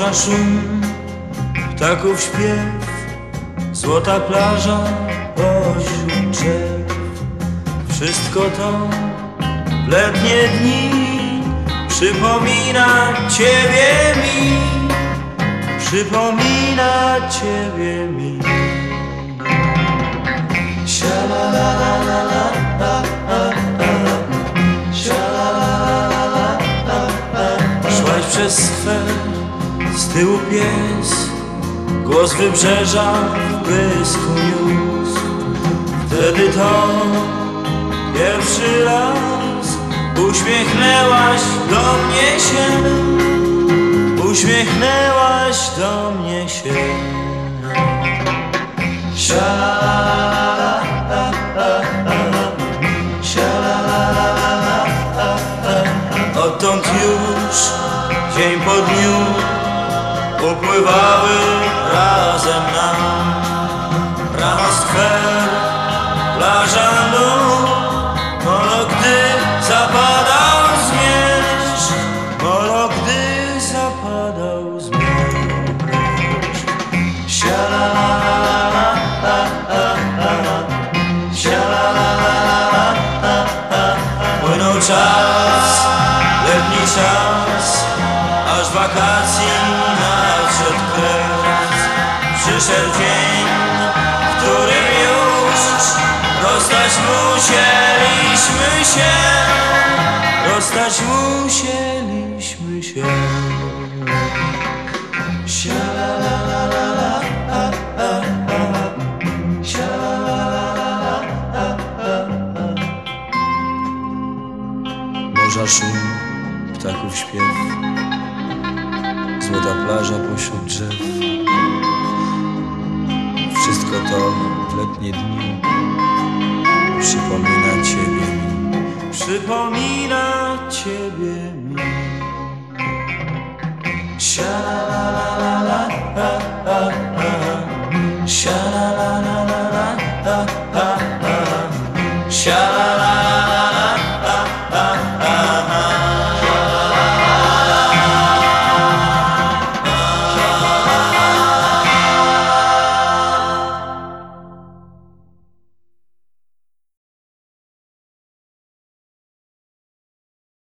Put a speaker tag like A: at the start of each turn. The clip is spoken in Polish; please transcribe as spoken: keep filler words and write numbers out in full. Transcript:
A: Morza szum, ptaków śpiew, złota plaża pośród drzew. Wszystko to w letnie dni przypomina Ciebie mi, przypomina Ciebie mi. Szłaś przez skwer, z tyłu pies, głos wybrzeża w błysku niósł. Wtedy to pierwszy raz uśmiechnęłaś do mnie się, uśmiechnęłaś do mnie się. Odtąd już dzień po dniu upływały razem nam. Rano skwer, plaża nóg, molo gdy zapadał zmierzch, molo gdy zapadał zmierzch. Sialalala, sialalala, płynął czas, letni czas, aż wakacji nadszedł kres. Przyszedł dzień, w którym już rozstać musieliśmy się, rozstać musieliśmy się. Sialalala, sialalala. Morza szum, ptaków śpiew, złota plaża pośród drzew. Wszystko to w letnie dni przypomina Ciebie mi, przypomina Ciebie mi. Sialalala, sialalala, sialalala.